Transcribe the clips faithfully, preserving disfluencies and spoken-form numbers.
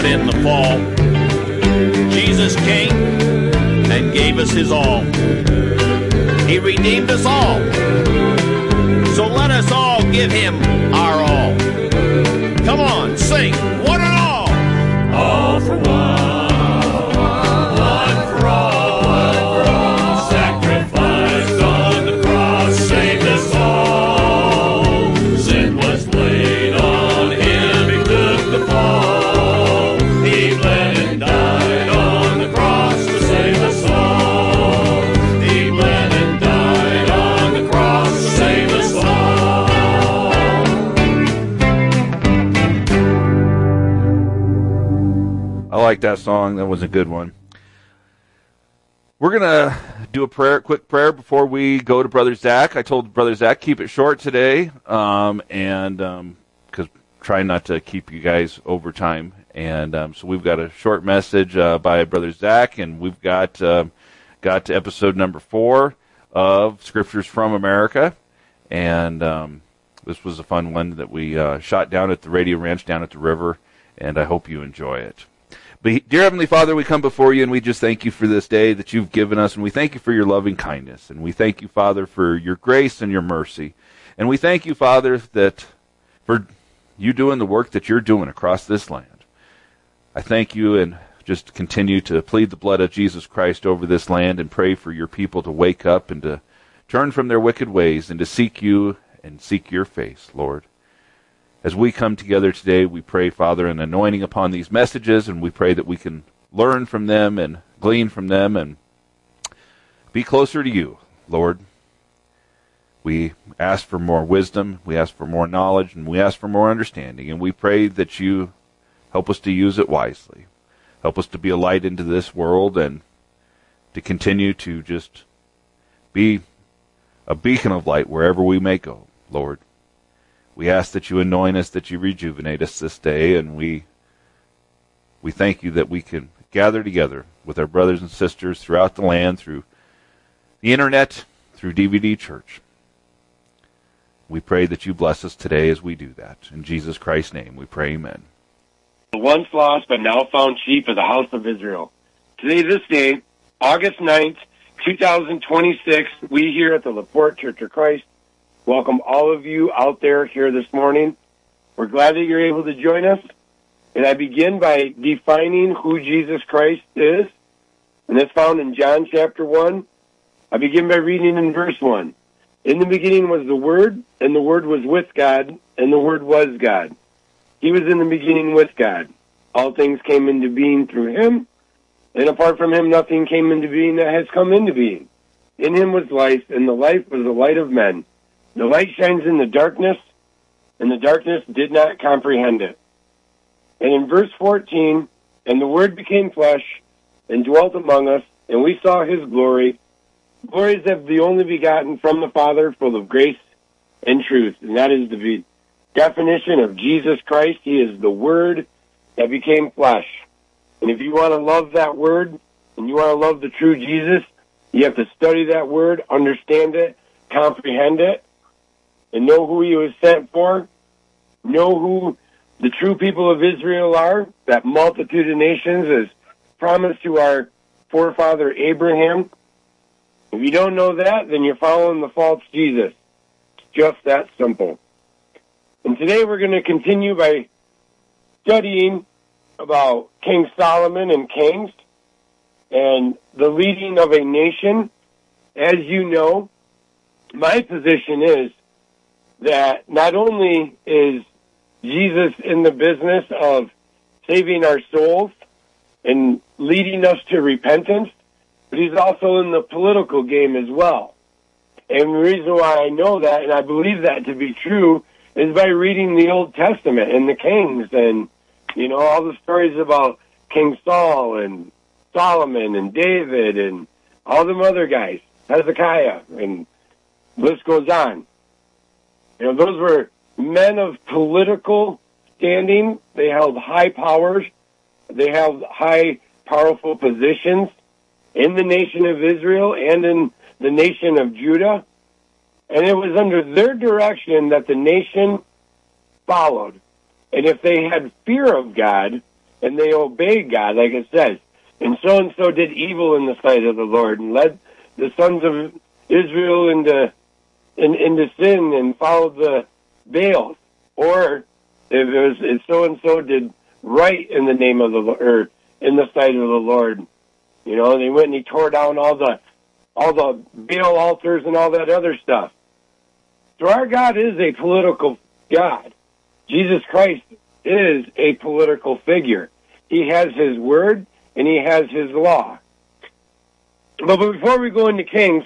in the fall, Jesus came and gave us his all. He redeemed us all. So let us all give him our all. Come on, sing, one and all. All for one. I like that song. That was a good one. We're going to do a prayer, quick prayer before we go to Brother Zach. I told Brother Zach, keep it short today, um, and because um, trying not to keep you guys over time. And um, so we've got a short message uh, by Brother Zach, and we've got, uh, got to episode number four of Scriptures from America. And um, this was a fun one that we uh, shot down at the Radio Ranch down at the river, and I hope you enjoy it. But, dear Heavenly Father, we come before you, and we just thank you for this day that you've given us, and we thank you for your loving kindness, and we thank you, Father, for your grace and your mercy. And we thank you, Father, that for you doing the work that you're doing across this land. I thank you and just continue to plead the blood of Jesus Christ over this land and pray for your people to wake up and to turn from their wicked ways and to seek you and seek your face, Lord. As we come together today, we pray, Father, an anointing upon these messages, and we pray that we can learn from them and glean from them and be closer to you, Lord. We ask for more wisdom, we ask for more knowledge, and we ask for more understanding, and we pray that you help us to use it wisely. Help us to be a light into this world and to continue to just be a beacon of light wherever we may go, Lord. We ask that you anoint us, that you rejuvenate us this day, and we we thank you that we can gather together with our brothers and sisters throughout the land, through the internet, through D V D Church. We pray that you bless us today as we do that. In Jesus Christ's name we pray, amen. Once lost but now found sheep of the house of Israel. Today, this day, August ninth, two thousand twenty-six, we here at the LaPorte Church of Christ welcome all of you out there here this morning. We're glad that you're able to join us. And I begin by defining who Jesus Christ is. And that's found in John chapter one. I begin by reading in verse one. In the beginning was the Word, and the Word was with God, and the Word was God. He was in the beginning with God. All things came into being through him, and apart from him nothing came into being that has come into being. In him was life, and the life was the light of men. The light shines in the darkness, and the darkness did not comprehend it. And in verse fourteen, and the Word became flesh and dwelt among us, and we saw his glory. Glory is of the only begotten from the Father, full of grace and truth. And that is the definition of Jesus Christ. He is the Word that became flesh. And if you want to love that Word, and you want to love the true Jesus, you have to study that Word, understand it, comprehend it, and know who he was sent for, know who the true people of Israel are, that multitude of nations is promised to our forefather Abraham. If you don't know that, then you're following the false Jesus. It's just that simple. And today we're going to continue by studying about King Solomon and kings and the leading of a nation. As you know, my position is that not only is Jesus in the business of saving our souls and leading us to repentance, but he's also in the political game as well. And the reason why I know that, and I believe that to be true, is by reading the Old Testament and the kings and, you know, all the stories about King Saul and Solomon and David and all them other guys, Hezekiah, and the list goes on. You know, those were men of political standing. They held high powers. They held high, powerful positions in the nation of Israel and in the nation of Judah. And it was under their direction that the nation followed. And if they had fear of God, and they obeyed God, like it says. And so-and-so did evil in the sight of the Lord and led the sons of Israel into, in, into sin and followed the Baals. Or if it was if so-and-so did right in the name of the Lord, or in the sight of the Lord. You know, and he went and he tore down all the all the Baal altars and all that other stuff. So our God is a political God. Jesus Christ is a political figure. He has his word and he has his law. But before we go into Kings,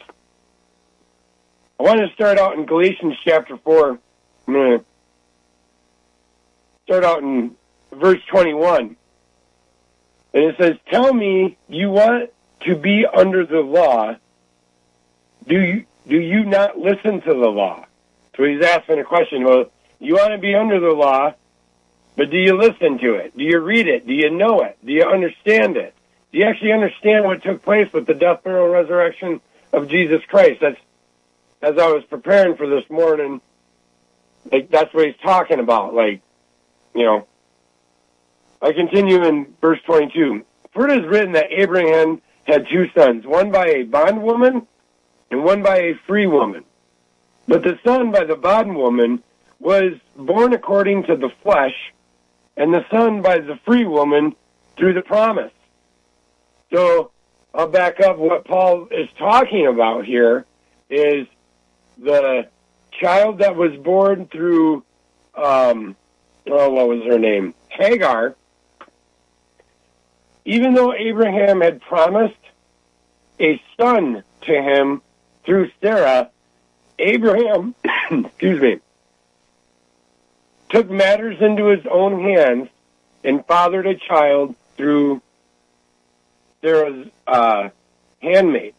I want to start out in Galatians chapter four. I'm going to start out in verse twenty-one. And it says, tell me, you want to be under the law. Do you, do you not listen to the law? So he's asking a question. Well, you want to be under the law, but do you listen to it? Do you read it? Do you know it? Do you understand it? Do you actually understand what took place with the death, burial, and resurrection of Jesus Christ? That's, as I was preparing for this morning, like, that's what he's talking about. Like, you know, I continue in verse twenty-two. For it is written that Abraham had two sons, one by a bondwoman and one by a free woman. But the son by the bondwoman was born according to the flesh, and the son by the free woman through the promise. So I'll back up. What Paul is talking about here is the child that was born through, um, oh, what was her name? Hagar. Even though Abraham had promised a son to him through Sarah, Abraham, excuse me, took matters into his own hands and fathered a child through Sarah's uh, handmaid.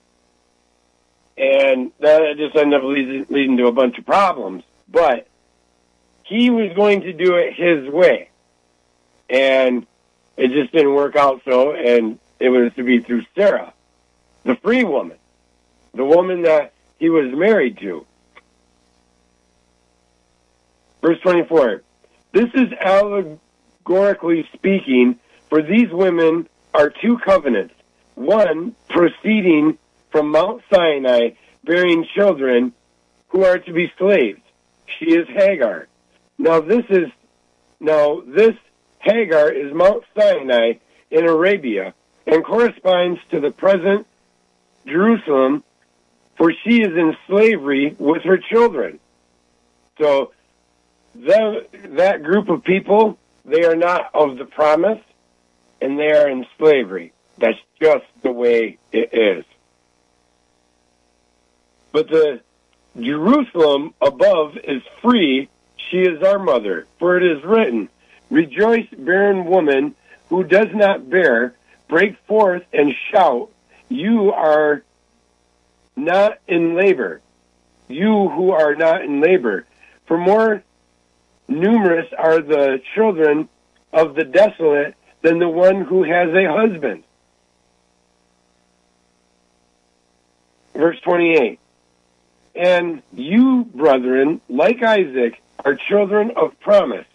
And that just ended up leading, leading to a bunch of problems. But he was going to do it his way. And it just didn't work out so, and it was to be through Sarah, the free woman, the woman that he was married to. Verse twenty-four, this is allegorically speaking, for these women are two covenants, one proceeding from Mount Sinai, bearing children who are to be slaves. She is Hagar. Now this is, now this Hagar is Mount Sinai in Arabia and corresponds to the present Jerusalem, for she is in slavery with her children. So the, that group of people, they are not of the promise, and they are in slavery. That's just the way it is. But the Jerusalem above is free. She is our mother, for it is written, rejoice, barren woman who does not bear, break forth and shout, you are not in labor, you who are not in labor. For more numerous are the children of the desolate than the one who has a husband. Verse twenty-eight, and you, brethren, like Isaac, are children of promise.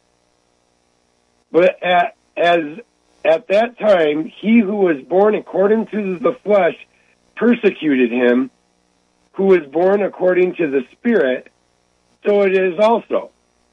But at, as at that time, he who was born according to the flesh persecuted him, who was born according to the Spirit, so it is also.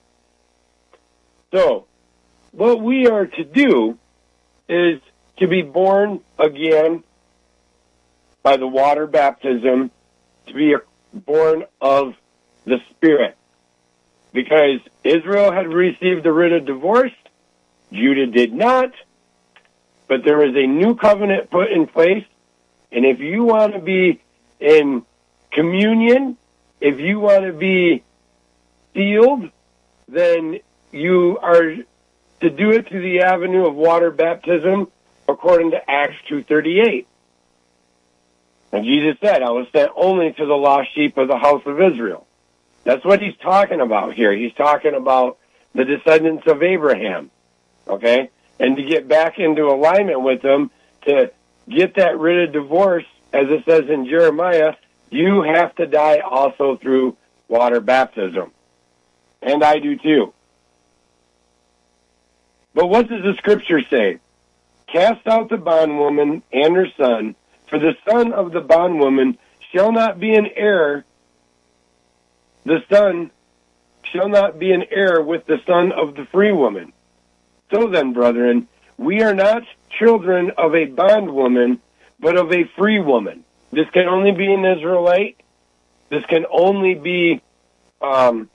So, what we are to do is to be born again by the water baptism, to be born of the Spirit. Because Israel had received the writ of divorce, Judah did not, but there was a new covenant put in place, and if you want to be in communion, if you want to be sealed, then you are to do it through the avenue of water baptism according to Acts two thirty-eight. And Jesus said, I was sent only to the lost sheep of the house of Israel. That's what he's talking about here. He's talking about the descendants of Abraham. Okay? And to get back into alignment with them, to get that writ of divorce, as it says in Jeremiah, you have to die also through water baptism. And I do too. But what does the scripture say? Cast out the bondwoman and her son, for the son of the bondwoman shall not be an heir. The son shall not be an heir with the son of the free woman. So then, brethren, we are not children of a bondwoman, but of a free woman. This can only be an Israelite. This can only be um,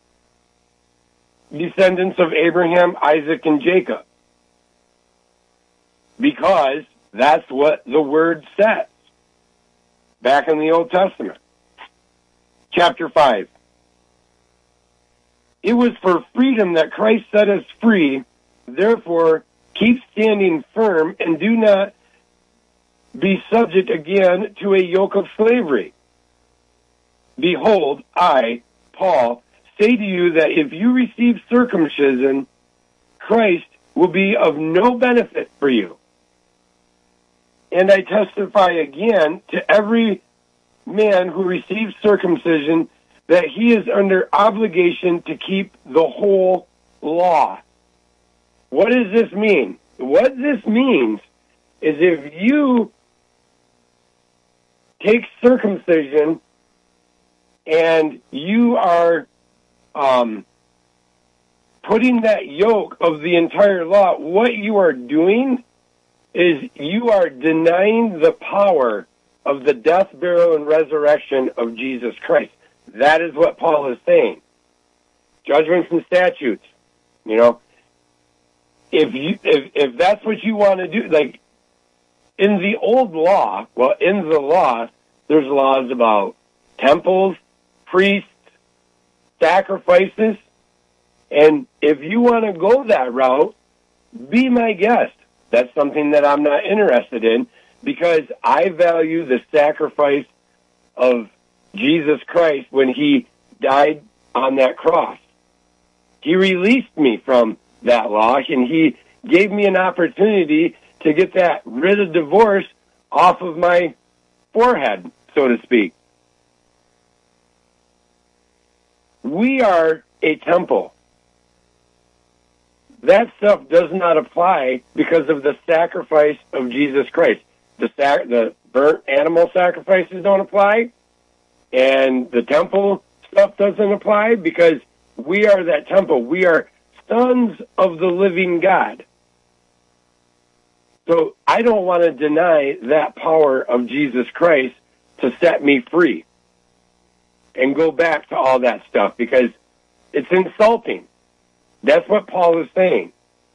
descendants of Abraham, Isaac, and Jacob. Because that's what the word says back in the Old Testament. Chapter five. It was for freedom that Christ set us free. Therefore, keep standing firm and do not be subject again to a yoke of slavery. Behold, I, Paul, say to you that if you receive circumcision, Christ will be of no benefit for you. And I testify again to every man who receives circumcision that he is under obligation to keep the whole law. What does this mean? What this means is if you take circumcision and you are um, putting that yoke of the entire law, what you are doing is you are denying the power of the death, burial, and resurrection of Jesus Christ. That is what Paul is saying. Judgments and statutes, you know. If you if if that's what you want to do, like in the old law, well, in the law, there's laws about temples, priests, sacrifices, and if you want to go that route, be my guest. That's something that I'm not interested in because I value the sacrifice of Jesus Christ when he died on that cross. He released me from that law, and he gave me an opportunity to get that writ of divorce off of my forehead, so to speak. We are a temple. That stuff does not apply because of the sacrifice of Jesus Christ. The sac- the burnt animal sacrifices don't apply, and the temple stuff doesn't apply because we are that temple. We are sons of the living God. So I don't want to deny that power of Jesus Christ to set me free and go back to all that stuff because it's insulting. That's what Paul is saying.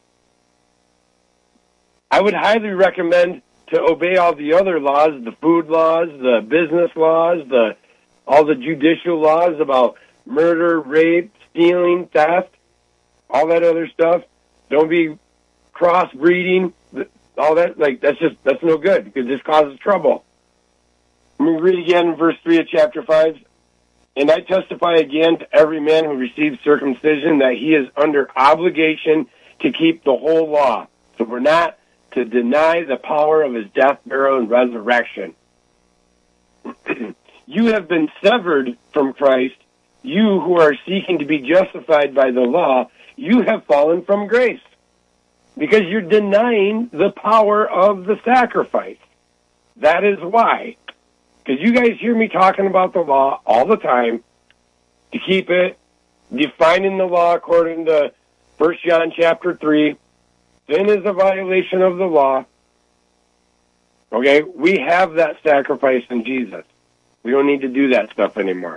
I would highly recommend to obey all the other laws, the food laws, the business laws, the all the judicial laws about murder, rape, stealing, theft, all that other stuff. Don't be crossbreeding, all that. Like that's just that's no good because this causes trouble. Let me read again in verse three of chapter five. And I testify again to every man who receives circumcision that he is under obligation to keep the whole law. So we're not to deny the power of his death, burial, and resurrection. You have been severed from Christ. You who are seeking to be justified by the law, you have fallen from grace because you're denying the power of the sacrifice. That is why. Because you guys hear me talking about the law all the time, to keep it, defining the law according to First John chapter three. Sin is a violation of the law. Okay, we have that sacrifice in Jesus. We don't need to do that stuff anymore.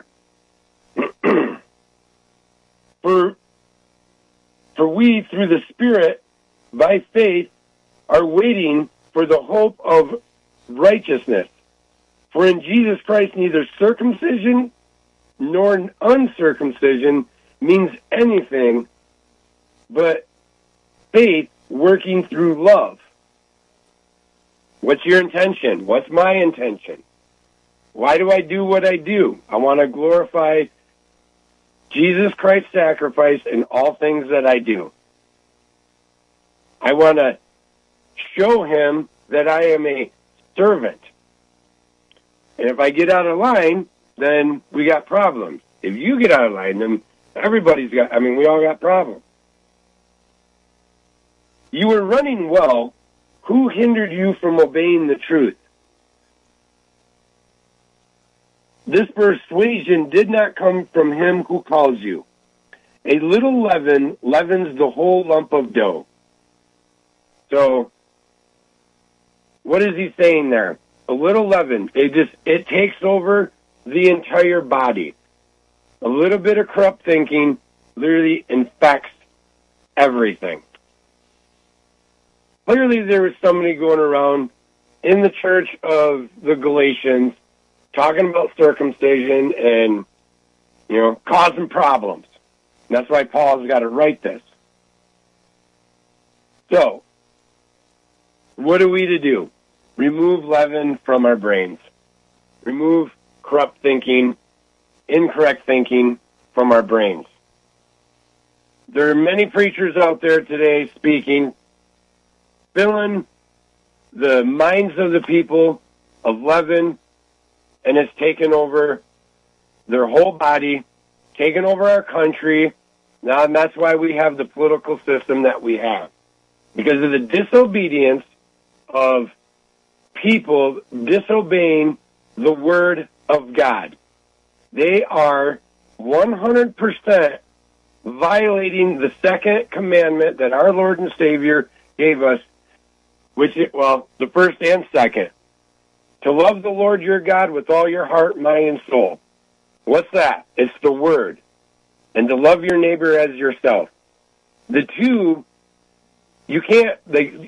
for, for we, through the Spirit, by faith, are waiting for the hope of righteousness. For in Jesus Christ, neither circumcision nor uncircumcision means anything, but faith working through love. What's your intention? What's my intention? Why do I do what I do? I want to glorify Jesus Christ's sacrifice in all things that I do. I want to show him that I am a servant. And if I get out of line, then we got problems. If you get out of line, then everybody's got, I mean, we all got problems. You were running well. Who hindered you from obeying the truth? This persuasion did not come from him who calls you. A little leaven leavens the whole lump of dough. So, what is he saying there? A little leaven, it just it takes over the entire body. A little bit of corrupt thinking literally infects everything. Clearly there was somebody going around in the church of the Galatians talking about circumcision and, you know, causing problems. And that's why Paul's got to write this. So, what are we to do? Remove leaven from our brains. Remove corrupt thinking, incorrect thinking from our brains. There are many preachers out there today speaking, filling the minds of the people of leaven, and it's taken over their whole body, taken over our country. Now, and that's why we have the political system that we have. Because of the disobedience of people disobeying the word of God. They are one hundred percent violating the second commandment that our Lord and Savior gave us, which is, well, the first and second. To love the Lord your God with all your heart, mind, and soul. What's that? It's the word. And to love your neighbor as yourself. The two, you can't, they,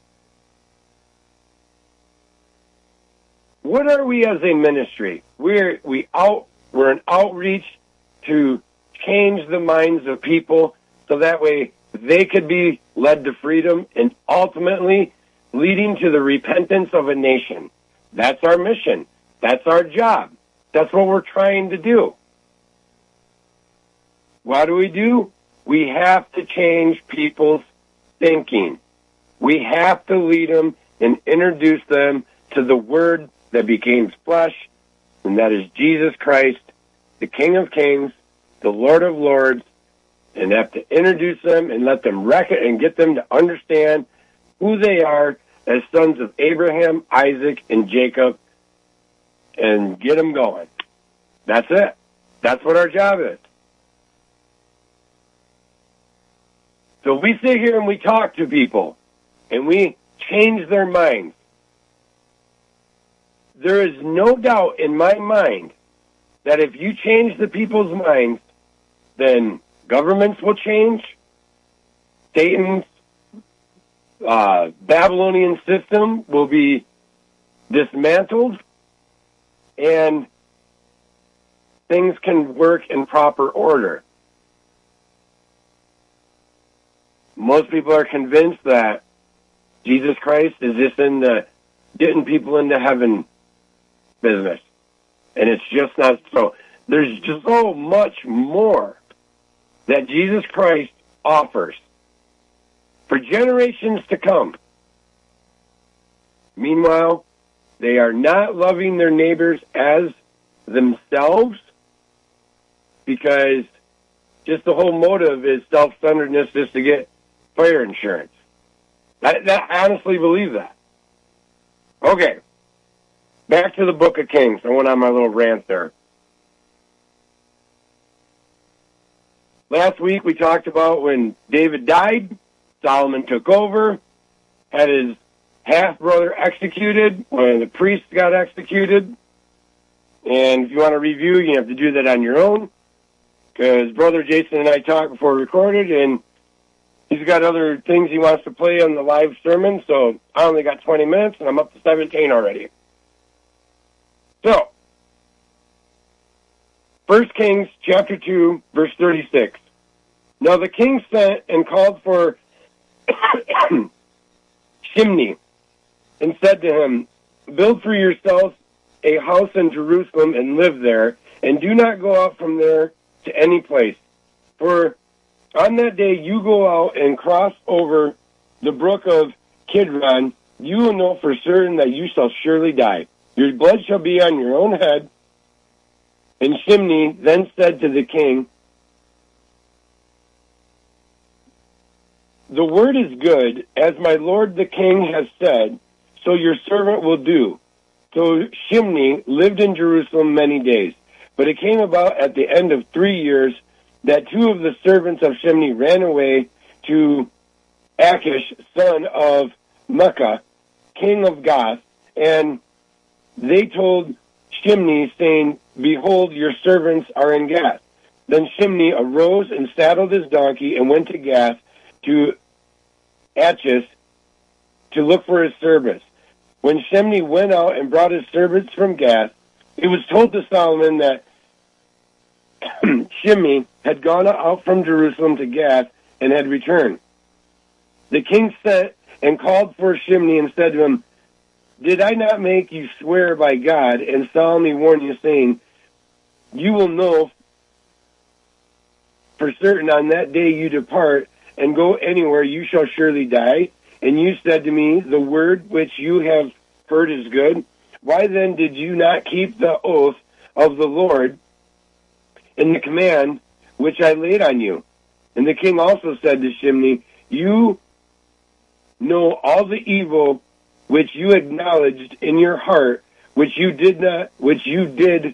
what are we as a ministry? We're, we out, we're an outreach to change the minds of people so that way they could be led to freedom and ultimately leading to the repentance of a nation. That's our mission. That's our job. That's what we're trying to do. What do we do? We have to change people's thinking. We have to lead them and introduce them to the Word that became flesh, and that is Jesus Christ, the King of Kings, the Lord of Lords, and have to introduce them and let them reckon and get them to understand who they are as sons of Abraham, Isaac, and Jacob, and get them going. That's it. That's what our job is. So we sit here and we talk to people, and we change their minds. There is no doubt in my mind that if you change the people's minds, then governments will change, Satan's uh, Babylonian system will be dismantled, and things can work in proper order. Most people are convinced that Jesus Christ is just in the getting people into heaven business. And it's just not so. There's just so much more that Jesus Christ offers for generations to come. Meanwhile, they are not loving their neighbors as themselves because just the whole motive is self-centeredness just to get fire insurance. I, that, I honestly believe that. Okay. Back to the Book of Kings. I went on my little rant there. Last week we talked about when David died, Solomon took over, had his half-brother executed, when the priest got executed. And if you want to review, you have to do that on your own, because Brother Jason and I talked before we recorded, and he's got other things he wants to play on the live sermon, so I only got twenty minutes, and I'm up to seventeen already. So, First Kings chapter two, verse thirty-six. Now the king sent and called for Shimei, and said to him, build for yourselves a house in Jerusalem and live there, and do not go out from there to any place. For on that day you go out and cross over the brook of Kidron, you will know for certain that you shall surely die. Your blood shall be on your own head. And Shimei then said to the king, the word is good, as my lord the king has said, so your servant will do. So Shimei lived in Jerusalem many days. But it came about at the end of three years that two of the servants of Shimei ran away to Achish, son of Maacah, king of Gath, and they told Shimei, saying, behold, your servants are in Gath. Then Shimei arose and saddled his donkey and went to Gath to Achish to look for his servants. When Shimei went out and brought his servants from Gath, it was told to Solomon that Shimei had gone out from Jerusalem to Gath and had returned. The king sent and called for Shimei and said to him, did I not make you swear by God and solemnly warn you, saying, you will know for certain on that day you depart and go anywhere, you shall surely die? And you said to me, the word which you have heard is good. Why then did you not keep the oath of the Lord and the command which I laid on you? And the king also said to Shimei, you know all the evil which you acknowledged in your heart, which you did not, which you did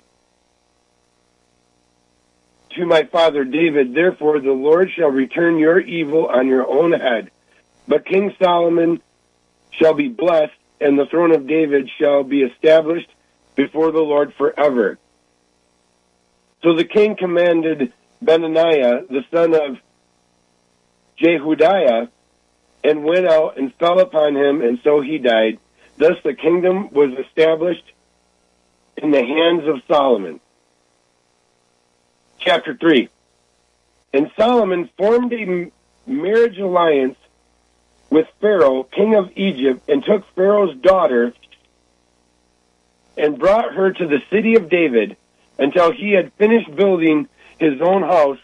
to my father David. Therefore the Lord shall return your evil on your own head. But King Solomon shall be blessed, and the throne of David shall be established before the Lord forever. So the king commanded Benaiah, the son of Jehoiada, and went out and fell upon him, and so he died. Thus the kingdom was established in the hands of Solomon. Chapter three. And Solomon formed a marriage alliance with Pharaoh, king of Egypt, and took Pharaoh's daughter and brought her to the city of David until he had finished building his own house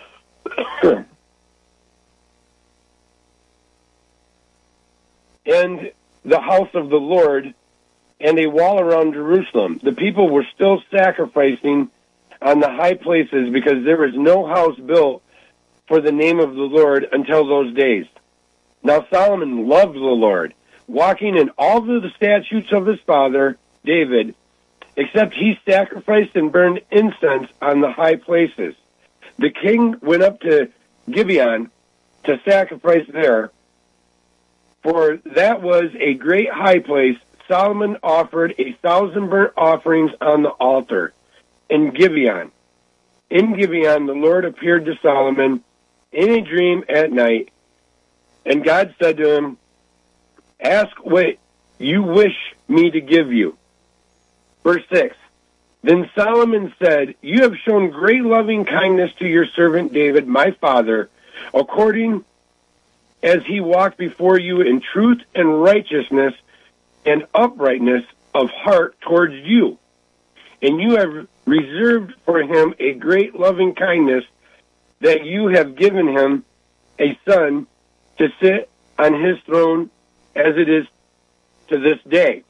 and the house of the Lord and a wall around Jerusalem. The people were still sacrificing on the high places because there was no house built for the name of the Lord until those days. Now Solomon loved the Lord, walking in all of the statutes of his father David, except he sacrificed and burned incense on the high places. The king went up to Gibeon to sacrifice there, for that was a great high place. Solomon offered a thousand burnt offerings on the altar in Gibeon. In Gibeon, the Lord appeared to Solomon in a dream at night, and God said to him, ask what you wish me to give you. Verse six, then Solomon said, you have shown great loving kindness to your servant David, my father, according as he walked before you in truth and righteousness and uprightness of heart towards you. And you have reserved for him a great loving kindness, that you have given him a son to sit on his throne as it is to this day.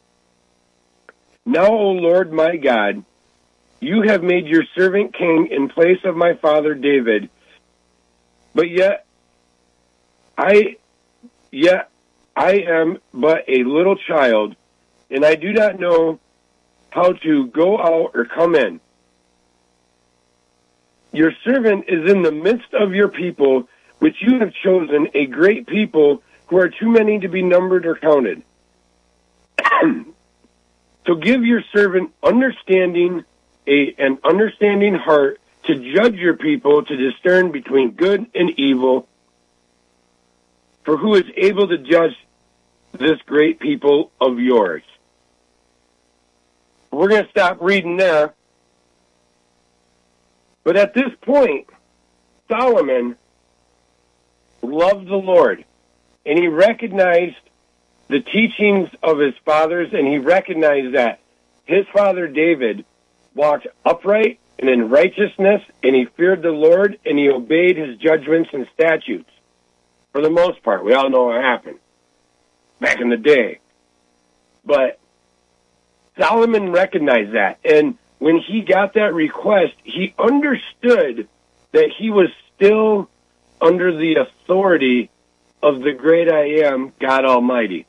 Now, O Lord my God, you have made your servant king in place of my father David, but yet I, yet I am but a little child, and I do not know how to go out or come in. Your servant is in the midst of your people, which you have chosen, a great people who are too many to be numbered or counted. So give your servant understanding, a, an understanding heart to judge your people, to discern between good and evil. For who is able to judge this great people of yours? We're going to stop reading there. But at this point, Solomon loved the Lord, and he recognized the teachings of his fathers, and he recognized that his father David walked upright and in righteousness, and he feared the Lord, and he obeyed his judgments and statutes. For the most part, we all know what happened back in the day. But Solomon recognized that, and when he got that request, he understood that he was still under the authority of the great I am, God Almighty,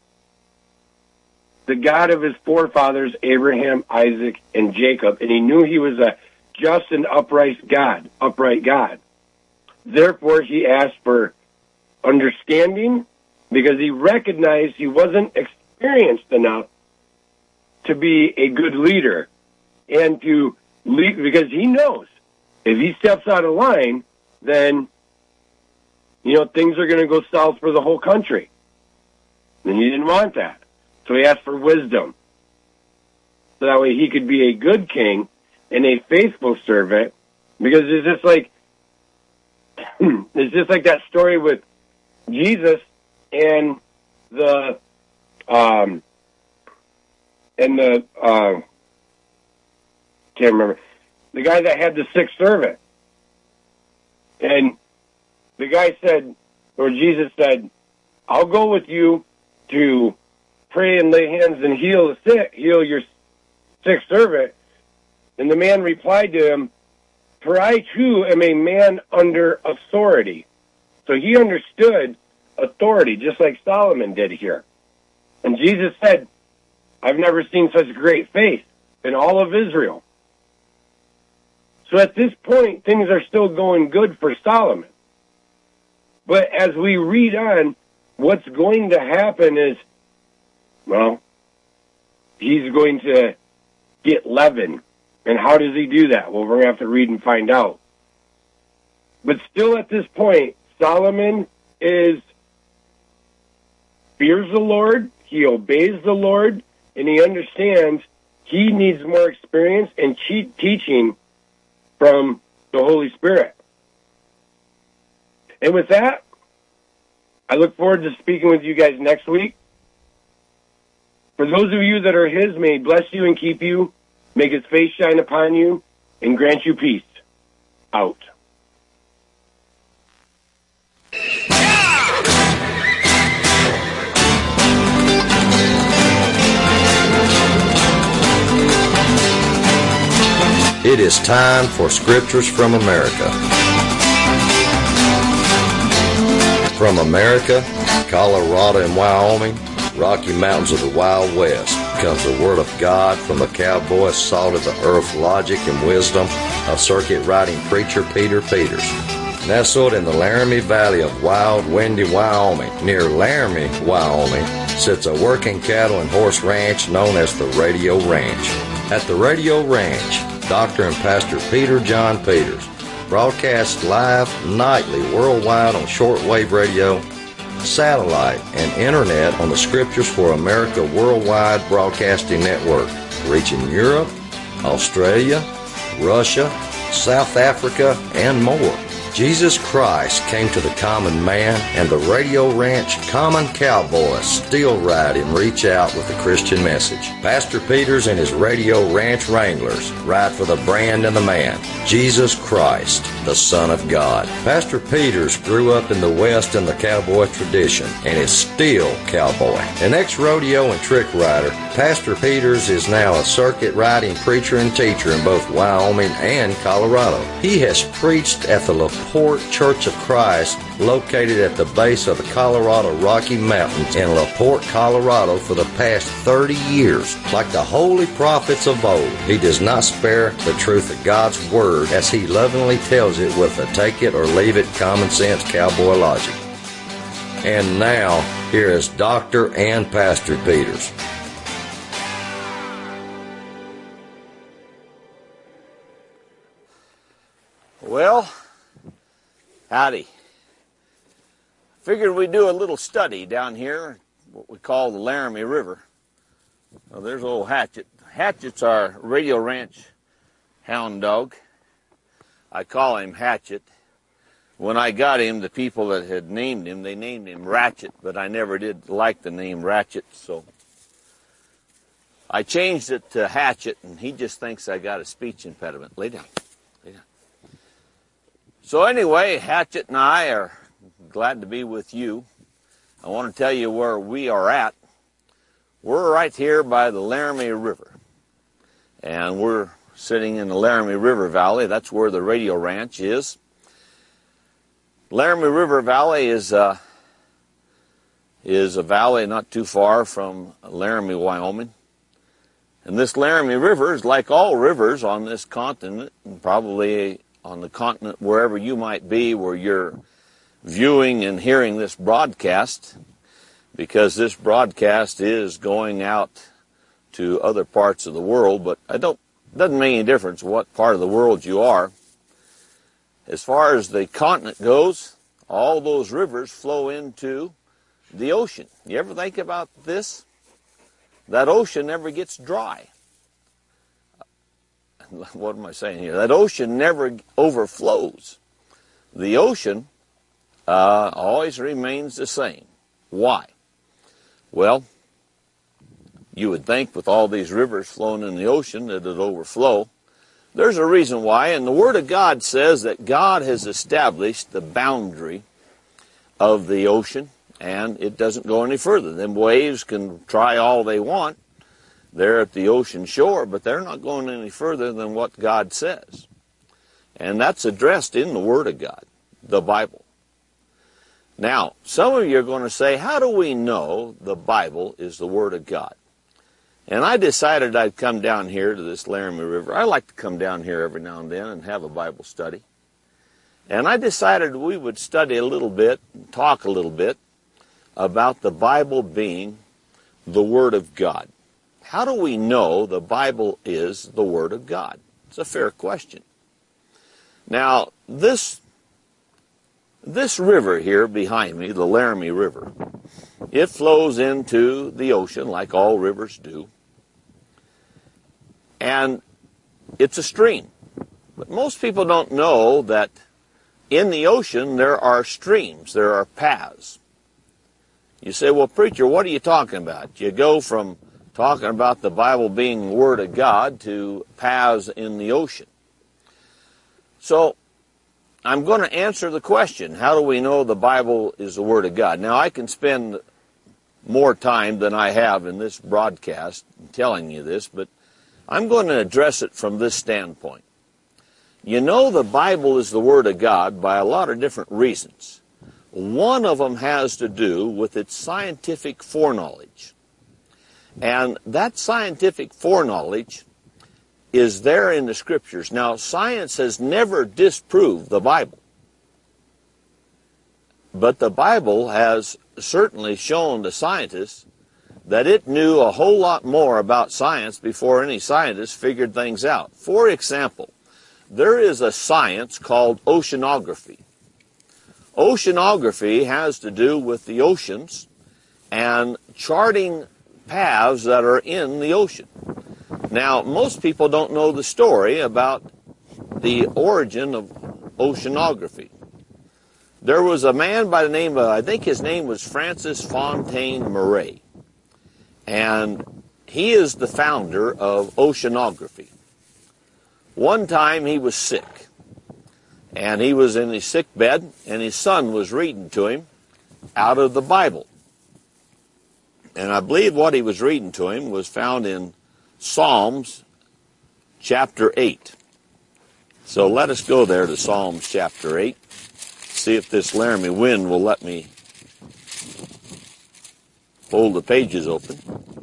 the God of his forefathers, Abraham, Isaac, and Jacob, and he knew he was a just and upright God, upright God. Therefore, he asked for understanding because he recognized he wasn't experienced enough to be a good leader and to lead, because he knows if he steps out of line, then, you know, things are going to go south for the whole country. And he didn't want that. So he asked for wisdom. So that way he could be a good king and a faithful servant, because it's just like, it's just like that story with Jesus and the, um, and the, uh, can't remember, the guy that had the sick servant. And the guy said, or Jesus said, I'll go with you to pray and lay hands and heal the sick, heal your sick servant. And the man replied to him, for I too am a man under authority. So he understood authority, just like Solomon did here. And Jesus said, I've never seen such great faith in all of Israel. So at this point, things are still going good for Solomon. But as we read on, what's going to happen is, well, he's going to get leaven. And how does he do that? Well, we're going to have to read and find out. But still at this point, Solomon is fears the Lord, he obeys the Lord, and he understands he needs more experience and teaching from the Holy Spirit. And with that, I look forward to speaking with you guys next week. For those of you that are his, may he bless you and keep you, make his face shine upon you, and grant you peace. Out. It is time for Scriptures from America. From America, Colorado and Wyoming, Rocky Mountains of the Wild West, comes the Word of God from the cowboy, salt of the earth, logic and wisdom of circuit-riding preacher Peter Peters. Nestled in the Laramie Valley of wild, windy Wyoming, near Laramie, Wyoming, sits a working cattle and horse ranch known as the Radio Ranch. At the Radio Ranch, Doctor and Pastor Peter John Peters broadcasts live nightly worldwide on shortwave radio, satellite, and internet on the Scriptures for America Worldwide Broadcasting Network, reaching Europe, Australia, Russia, South Africa, and more. Jesus Christ came to the common man, and the Radio Ranch common cowboys still ride and reach out with the Christian message. Pastor Peters and his Radio Ranch Wranglers ride for the brand and the man, Jesus Christ, the Son of God. Pastor Peters grew up in the West in the cowboy tradition and is still cowboy. An ex-rodeo and trick rider, Pastor Peters is now a circuit-riding preacher and teacher in both Wyoming and Colorado. He has preached at the LaPorte Church of Christ, located at the base of the Colorado Rocky Mountains in LaPorte, Colorado, for the past thirty years. Like the holy prophets of old, he does not spare the truth of God's Word as he lovingly tells it with a take-it-or-leave-it common sense cowboy logic. And now, here is Doctor and Pastor Peters. Well, howdy. Figured we'd do a little study down here, what we call the Laramie River. Well, there's old Hatchet. Hatchet's our Radio Ranch hound dog. I call him Hatchet. When I got him, the people that had named him, they named him Ratchet, but I never did like the name Ratchet, so I changed it to Hatchet, and he just thinks I got a speech impediment. Lay down. Lay down. So anyway, Hatchet and I are glad to be with you. I want to tell you where we are at. We're right here by the Laramie River, and we're sitting in the Laramie River Valley. That's where the Radio Ranch is. Laramie River Valley is uh, is a valley not too far from Laramie, Wyoming. And this Laramie River is like all rivers on this continent, and probably on the continent wherever you might be where you're viewing and hearing this broadcast, because this broadcast is going out to other parts of the world, but I don't, it doesn't make any difference what part of the world you are. As far as the continent goes, all those rivers flow into the ocean. You ever think about this? That ocean never gets dry. What am I saying here? That ocean never overflows. The ocean uh, always remains the same. Why? Well, you would think with all these rivers flowing in the ocean that it'd overflow. There's a reason why, and the Word of God says that God has established the boundary of the ocean, and it doesn't go any further. Them waves can try all they want. They're at the ocean shore, but they're not going any further than what God says. And that's addressed in the Word of God, the Bible. Now, some of you are going to say, how do we know the Bible is the Word of God? And I decided I'd come down here to this Laramie River. I like to come down here every now and then and have a Bible study. And I decided we would study a little bit, and talk a little bit, about the Bible being the Word of God. How do we know the Bible is the Word of God? It's a fair question. Now, this, this river here behind me, the Laramie River, it flows into the ocean like all rivers do. And it's a stream. But most people don't know that in the ocean there are streams, there are paths. You say, well, preacher, what are you talking about? You go from talking about the Bible being the Word of God to paths in the ocean. So, I'm going to answer the question, how do we know the Bible is the Word of God? Now, I can spend more time than I have in this broadcast telling you this, but I'm going to address it from this standpoint. You know the Bible is the Word of God by a lot of different reasons. One of them has to do with its scientific foreknowledge. And that scientific foreknowledge is there in the Scriptures. Now, science has never disproved the Bible. But the Bible has certainly shown to scientists that it knew a whole lot more about science before any scientists figured things out. For example, there is a science called oceanography. Oceanography has to do with the oceans and charting paths that are in the ocean. Now, most people don't know the story about the origin of oceanography. There was a man by the name of, I think his name was Francis Fontaine Murray, and he is the founder of oceanography. One time he was sick, and he was in his sick bed, and his son was reading to him out of the Bible. And I believe what he was reading to him was found in Psalms chapter eight. So let us go there to Psalms chapter eight. See if this Laramie wind will let me hold the pages open.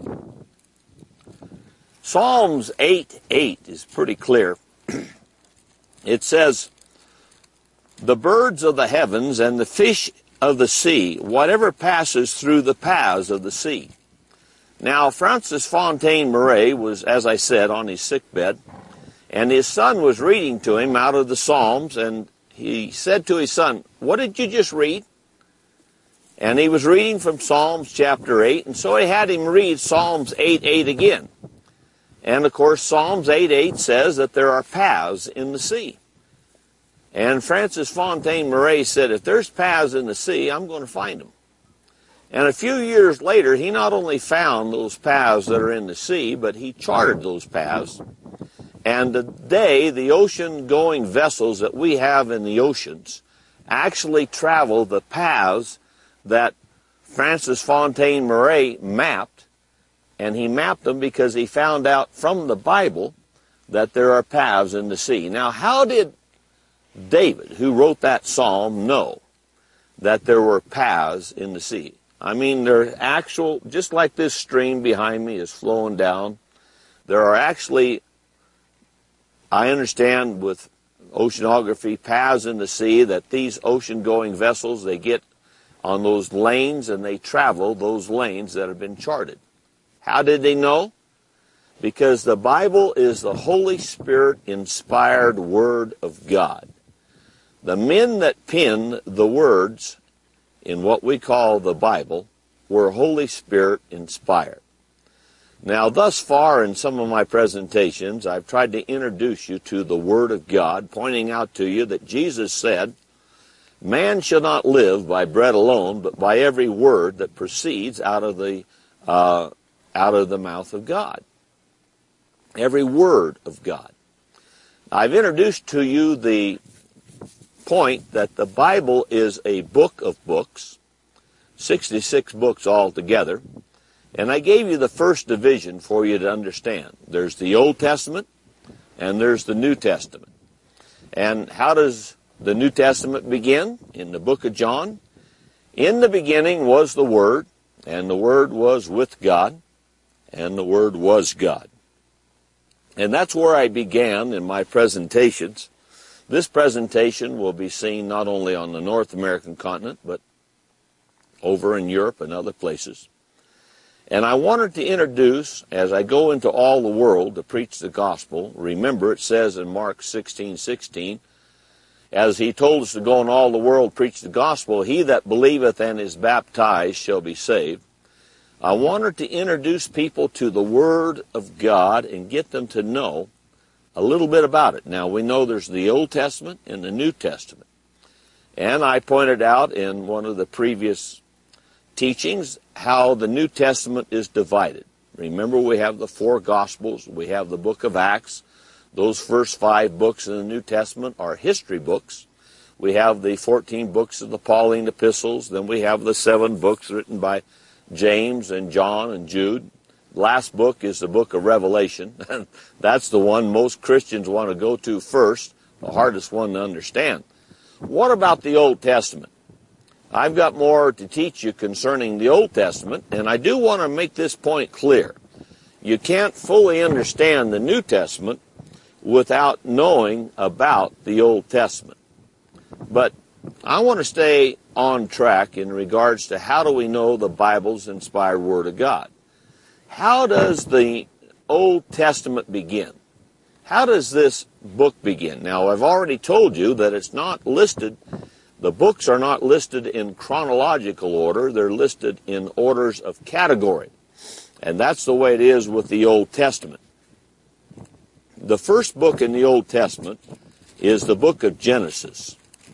Psalms eight eight is pretty clear. It says, "The birds of the heavens and the fish of the sea, whatever passes through the paths of the sea." Now, Francis Fontaine Murray was, as I said, on his sick bed, and his son was reading to him out of the Psalms, and he said to his son, "What did you just read?" And he was reading from Psalms chapter eight, and so he had him read Psalms eight eight again. And, of course, Psalms eight eight says that there are paths in the sea. And Francis Fontaine Murray said, if there's paths in the sea, I'm going to find them. And a few years later, he not only found those paths that are in the sea, but he charted those paths. And today, the ocean-going vessels that we have in the oceans actually travel the paths that Francis Fontaine Murray mapped. And he mapped them because he found out from the Bible that there are paths in the sea. Now, how did David, who wrote that psalm, know that there were paths in the sea? I mean, they're actual, just like this stream behind me is flowing down, there are actually, I understand with oceanography, paths in the sea, that these ocean-going vessels, they get on those lanes and they travel those lanes that have been charted. How did they know? Because the Bible is the Holy Spirit-inspired Word of God. The men that penned the words in what we call the Bible were Holy Spirit-inspired. Now, thus far in some of my presentations, I've tried to introduce you to the Word of God, pointing out to you that Jesus said, "Man shall not live by bread alone, but by every word that proceeds out of the uh, out of the mouth of God." Every word of God. I've introduced to you the point that the Bible is a book of books, sixty-six books altogether, and I gave you the first division for you to understand. There's the Old Testament and there's the New Testament. And how does the New Testament begin? In the book of John. In the beginning was the Word, and the Word was with God, and the Word was God. And that's where I began in my presentations. This presentation will be seen not only on the North American continent, but over in Europe and other places. And I wanted to introduce, as I go into all the world to preach the gospel, remember it says in Mark sixteen sixteen, as he told us to go in all the world, preach the gospel, he that believeth and is baptized shall be saved. I wanted to introduce people to the Word of God and get them to know a little bit about it. Now, we know there's the Old Testament and the New Testament. And I pointed out in one of the previous teachings how the New Testament is divided. Remember, we have the four Gospels, we have the book of Acts. Those first five books in the New Testament are history books. We have the fourteen books of the Pauline epistles. Then we have the seven books written by James and John and Jude. The last book is the book of Revelation. That's the one most Christians want to go to first, the hardest one to understand. What about the Old Testament? I've got more to teach you concerning the Old Testament, and I do want to make this point clear. You can't fully understand the New Testament without knowing about the Old Testament. But I want to stay on track in regards to how do we know the Bible's inspired Word of God. How does the Old Testament begin? How does this book begin? Now, I've already told you that it's not listed, the books are not listed in chronological order, they're listed in orders of category. And that's the way it is with the Old Testament. The first book in the Old Testament is the book of Genesis.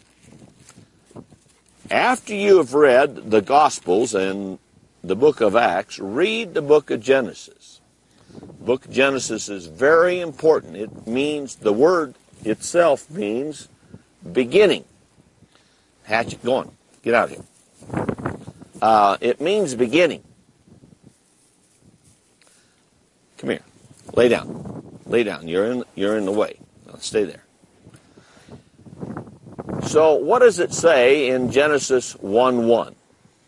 After you have read the Gospels and the book of Acts, read the book of Genesis. The book of Genesis is very important. It means, the word itself means beginning. Hatchet, go on. Get out of here. Uh, it means beginning. Come here. Lay down. Lay down. You're in, you're in the way. Now, stay there. So what does it say in Genesis one one?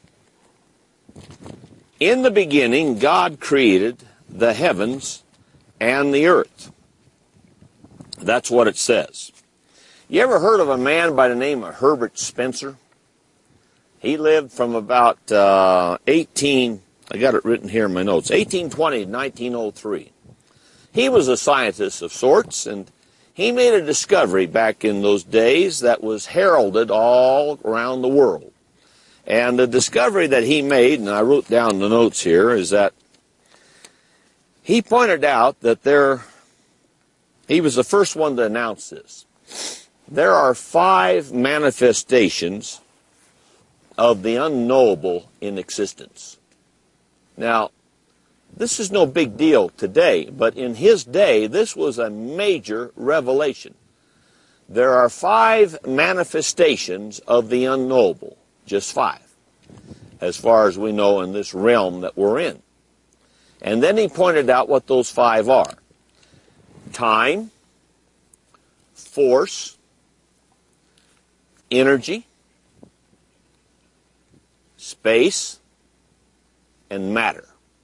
In the beginning, God created the heavens and the earth. That's what it says. You ever heard of a man by the name of Herbert Spencer? He lived from about uh, eighteen, I got it written here in my notes, eighteen twenty to nineteen oh three. He was a scientist of sorts, and he made a discovery back in those days that was heralded all around the world. And the discovery that he made, and I wrote down the notes here, is that he pointed out that there, he was the first one to announce this. There are five manifestations of the unknowable in existence. Now, this is no big deal today, but in his day, this was a major revelation. There are five manifestations of the unknowable, just five, as far as we know in this realm that we're in. And then he pointed out what those five are. Time, force, energy, space, and matter.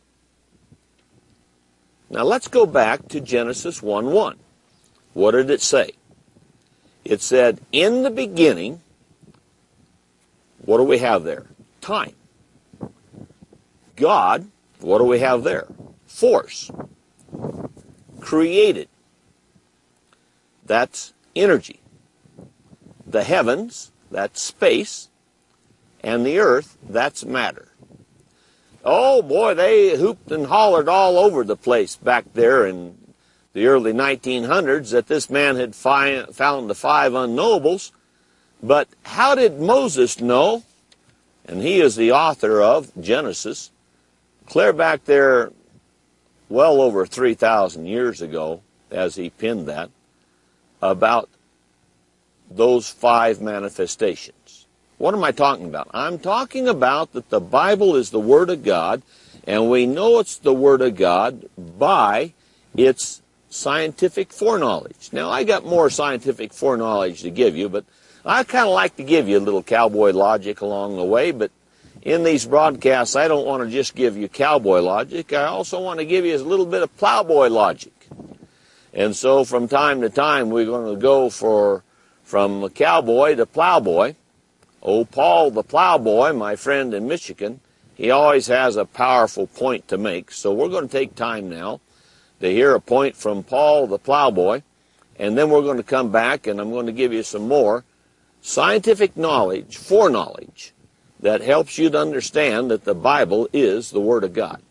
Now let's go back to Genesis one one. What did it say? It said, in the beginning, what do we have there? Time. God, what do we have there? Force. Created. That's energy. The heavens, that's space. And the earth, that's matter. Oh boy, they hooped and hollered all over the place back there in the early nineteen hundreds that this man had fi- found the five unknowables. But how did Moses know? And he is the author of Genesis, clear back there well over three thousand years ago, as he penned that, about those five manifestations. What am I talking about? I'm talking about that the Bible is the Word of God, and we know it's the Word of God by its scientific foreknowledge. Now, I got more scientific foreknowledge to give you, but I kind of like to give you a little cowboy logic along the way, but in these broadcasts, I don't want to just give you cowboy logic. I also want to give you a little bit of plowboy logic. And so from time to time, we're going to go for from cowboy to plowboy. Oh, Paul the plowboy, my friend in Michigan, he always has a powerful point to make. So we're going to take time now to hear a point from Paul the plowboy, and then we're going to come back and I'm going to give you some more scientific knowledge, foreknowledge, that helps you to understand that the Bible is the Word of God.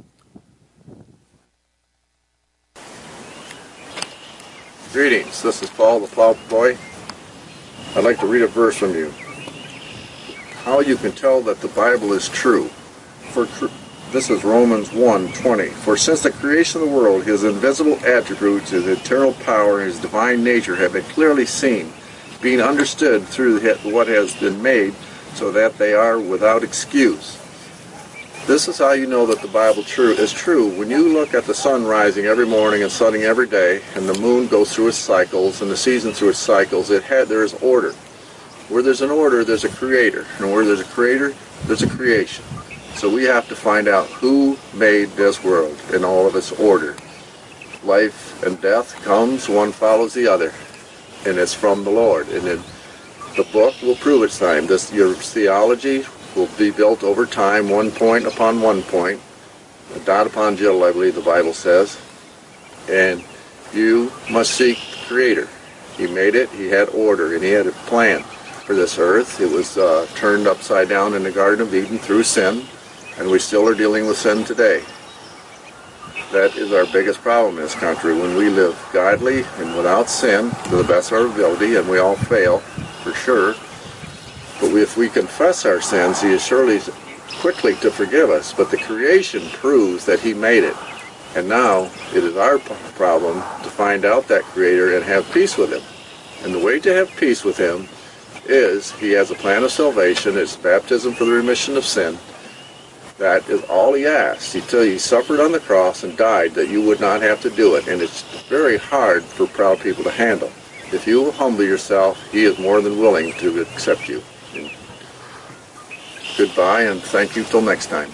Greetings, this is Paul the Plowboy. I'd like to read a verse from you. How you can tell that the Bible is true. For tr- This is Romans one twenty. For since the creation of the world, his invisible attributes, his eternal power, and his divine nature have been clearly seen, being understood through what has been made, so that they are without excuse. This is how you know that the Bible true is true. When you look at the sun rising every morning and setting every day, and the moon goes through its cycles, and the season through its cycles, it had there is order. Where there's an order, there's a creator. And where there's a creator, there's a creation. So we have to find out who made this world in all of its order. Life and death comes, one follows the other. And it's from the Lord. And it, the book will prove its time. This, your theology will be built over time, one point upon one point. A dot upon jittle, I believe the Bible says. And you must seek the Creator. He made it, he had order, and he had a plan for this earth. It was uh, turned upside down in the Garden of Eden through sin, and we still are dealing with sin today. That is our biggest problem in this country, when we live godly and without sin to the best of our ability, and we all fail, for sure. But we, if we confess our sins, he is surely quickly to forgive us. But the creation proves that he made it. And now it is our problem to find out that Creator and have peace with him. And the way to have peace with him is he has a plan of salvation. It's baptism for the remission of sin. That is all he asked. He, tell you, he suffered on the cross and died that you would not have to do it. And it's very hard for proud people to handle. If you will humble yourself, he is more than willing to accept you. And goodbye, and thank you till next time.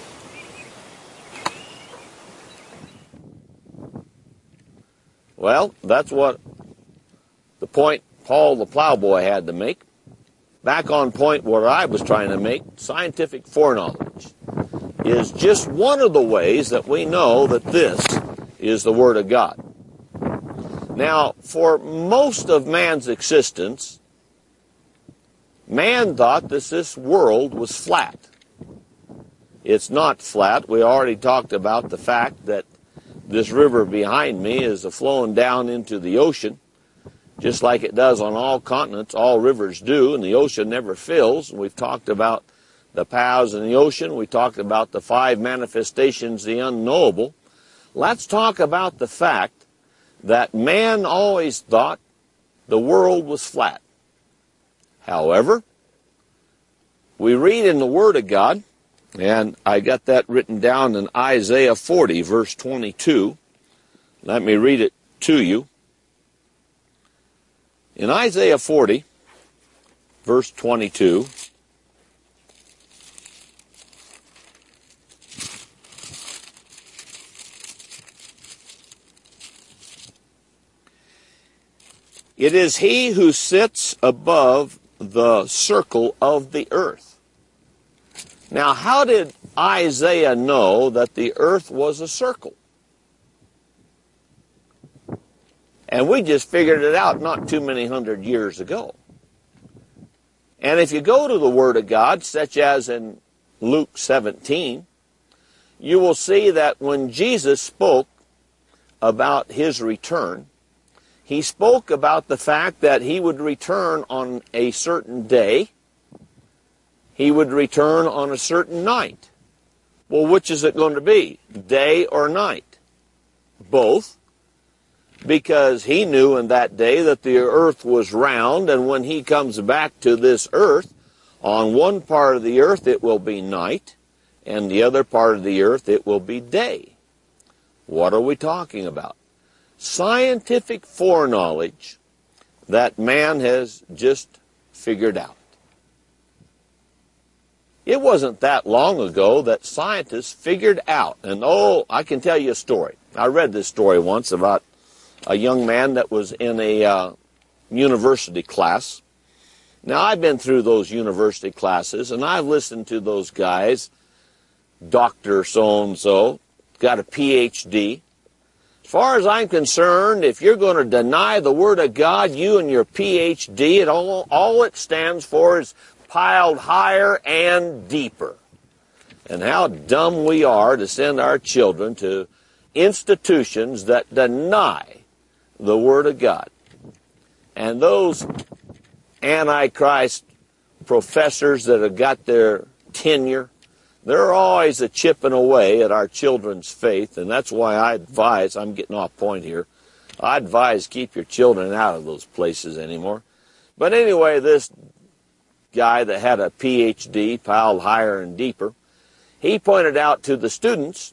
Well, that's what the point Paul the plowboy had to make. Back on point what I was trying to make, scientific foreknowledge is just one of the ways that we know that this is the Word of God. Now, for most of man's existence, man thought that this world was flat. It's not flat. We already talked about the fact that this river behind me is flowing down into the ocean, just like it does on all continents. All rivers do, and the ocean never fills. We've talked about the paths in the ocean. We talked about the five manifestations, the unknowable. Let's talk about the fact that man always thought the world was flat. However, we read in the Word of God, and I got that written down in Isaiah forty, verse twenty-two. Let me read it to you. In Isaiah forty, verse twenty-two, It is he who sits above the circle of the earth. Now, how did Isaiah know that the earth was a circle? And we just figured it out not too many hundred years ago. And if you go to the Word of God, such as in Luke seventeen, you will see that when Jesus spoke about his return, he spoke about the fact that he would return on a certain day. He would return on a certain night. Well, which is it going to be, day or night? Both. Because he knew in that day that the earth was round, and when he comes back to this earth, on one part of the earth it will be night, and the other part of the earth it will be day. What are we talking about? Scientific foreknowledge that man has just figured out. It wasn't that long ago that scientists figured out, and oh, I can tell you a story. I read this story once about a young man that was in a uh, university class. Now, I've been through those university classes, and I've listened to those guys, Doctor so-and-so, got a P H D. As far as I'm concerned, if you're going to deny the Word of God, you and your P H D, it all, all it stands for is piled higher and deeper. And how dumb we are to send our children to institutions that deny the Word of God. And those Antichrist professors that have got their tenure, they're always a chipping away at our children's faith, and that's why I advise, I'm getting off point here, I advise keep your children out of those places anymore. But anyway, this guy that had a P H D piled higher and deeper, he pointed out to the students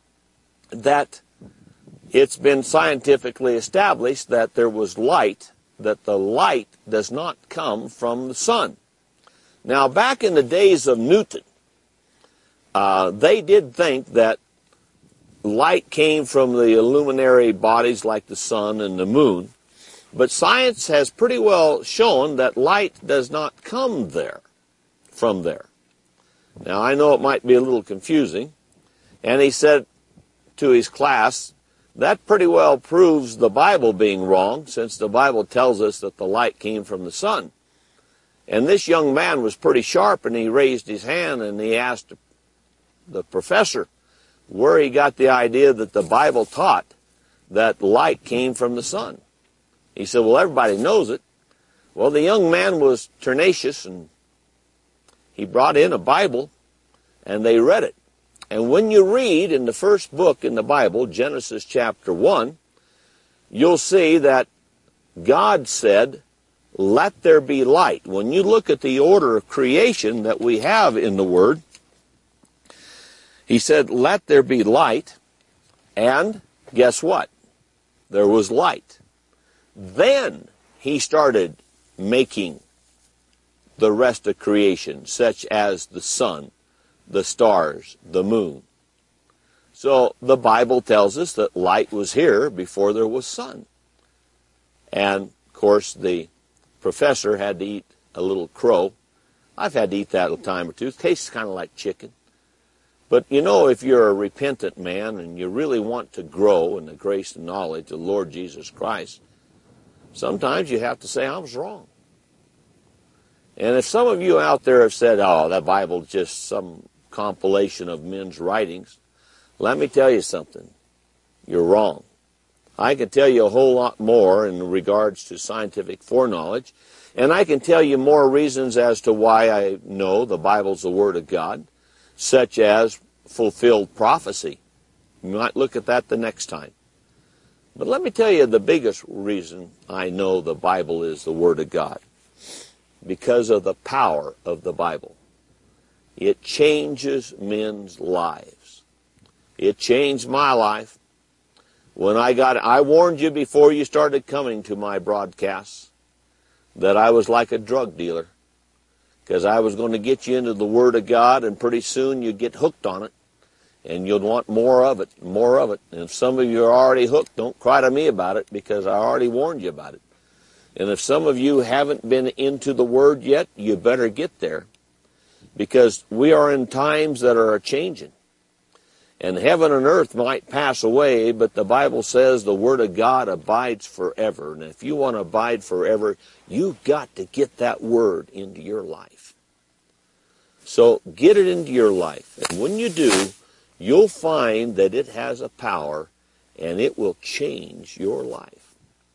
that it's been scientifically established that there was light, that the light does not come from the sun. Now, back in the days of Newton, uh, they did think that light came from the luminary bodies like the sun and the moon, but science has pretty well shown that light does not come there, from there. Now, I know it might be a little confusing, and he said to his class, that pretty well proves the Bible being wrong, since the Bible tells us that the light came from the sun. And this young man was pretty sharp, and he raised his hand and he asked the professor where he got the idea that the Bible taught that light came from the sun. He said, well, everybody knows it. Well, the young man was tenacious, and he brought in a Bible, and they read it. And when you read in the first book in the Bible, Genesis chapter one, you'll see that God said, let there be light. When you look at the order of creation that we have in the Word, he said, let there be light, and guess what? There was light. Then he started making the rest of creation, such as the sun, the stars, the moon. So the Bible tells us that light was here before there was sun. And, of course, the professor had to eat a little crow. I've had to eat that a time or two. It tastes kind of like chicken. But, you know, if you're a repentant man and you really want to grow in the grace and knowledge of the Lord Jesus Christ, sometimes you have to say, I was wrong. And if some of you out there have said, oh, that Bible's just some compilation of men's writings, let me tell you something. You're wrong. I can tell you a whole lot more in regards to scientific foreknowledge, and I can tell you more reasons as to why I know the Bible's the Word of God, such as fulfilled prophecy. You might look at that the next time. But let me tell you the biggest reason I know the Bible is the Word of God. Because of the power of the Bible. It changes men's lives. It changed my life. When I got, I warned you before you started coming to my broadcasts that I was like a drug dealer, because I was going to get you into the Word of God, and pretty soon you'd get hooked on it, and you'd want more of it, more of it. And if some of you are already hooked, don't cry to me about it, because I already warned you about it. And if some of you haven't been into the Word yet, you better get there, because we are in times that are a-changing. And heaven and earth might pass away, but the Bible says the Word of God abides forever. And if you want to abide forever, you've got to get that Word into your life. So get it into your life. And when you do, you'll find that it has a power, and it will change your life.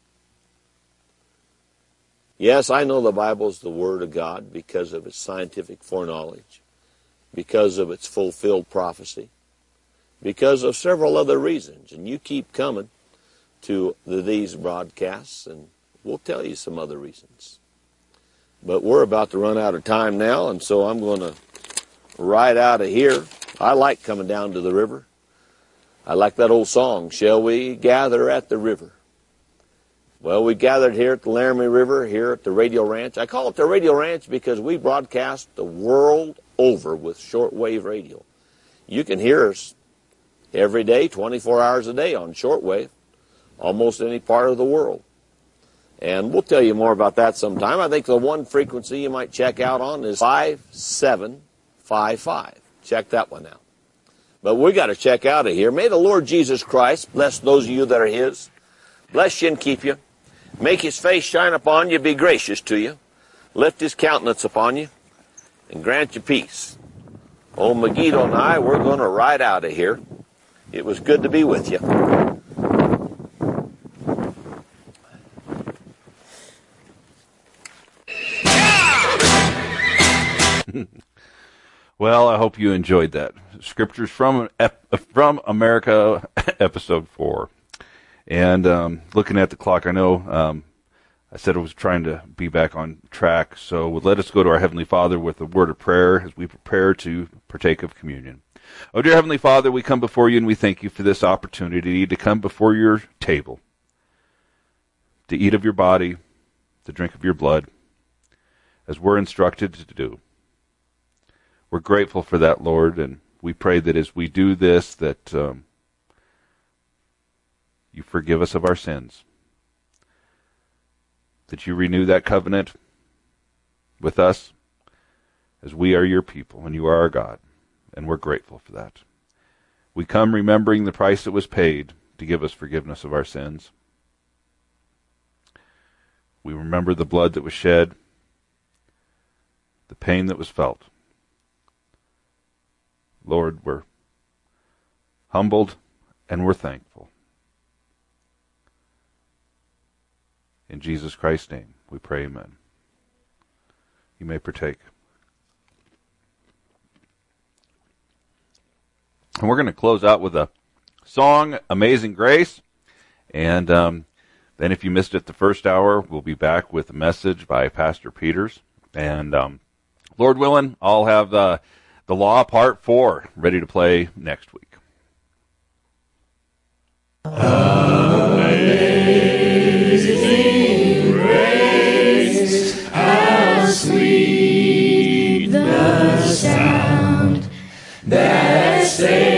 Yes, I know the Bible is the Word of God because of its scientific foreknowledge, because of its fulfilled prophecy, because of several other reasons. And you keep coming to the, these broadcasts, and we'll tell you some other reasons. But we're about to run out of time now, and so I'm going to ride out of here. I like coming down to the river. I like that old song, "Shall we gather at the river?" Well, we gathered here at the Laramie River, here at the Radio Ranch. I call it the Radio Ranch because we broadcast the world over with shortwave radio. You can hear us every day, twenty-four hours a day on shortwave, almost any part of the world. And we'll tell you more about that sometime. I think the one frequency you might check out on is five seven five five. Check that one out. But we got to check out of here. May the Lord Jesus Christ bless those of you that are His, bless you and keep you, make His face shine upon you, be gracious to you, lift His countenance upon you, and grant you peace. Old Megiddo and I, we're going to ride out of here. It was good to be with you. Well, I hope you enjoyed that. Scriptures from from America, episode four. And um, looking at the clock, I know um, I said I was trying to be back on track. So let us go to our Heavenly Father with a word of prayer as we prepare to partake of communion. Oh, dear Heavenly Father, we come before you and we thank you for this opportunity to come before your table, to eat of your body, to drink of your blood, as we're instructed to do. We're grateful for that, Lord, and we pray that as we do this, that um, you forgive us of our sins, that you renew that covenant with us as we are your people and you are our God, and we're grateful for that. We come remembering the price that was paid to give us forgiveness of our sins. We remember the blood that was shed, the pain that was felt. Lord, we're humbled and we're thankful. In Jesus Christ's name, we pray, amen. You may partake. And we're going to close out with a song, Amazing Grace. And um, then if you missed it the first hour, we'll be back with a message by Pastor Peters. And um, Lord willing, I'll have the... The Law, Part four, ready to play next week. Amazing grace, how sweet the sound that saves.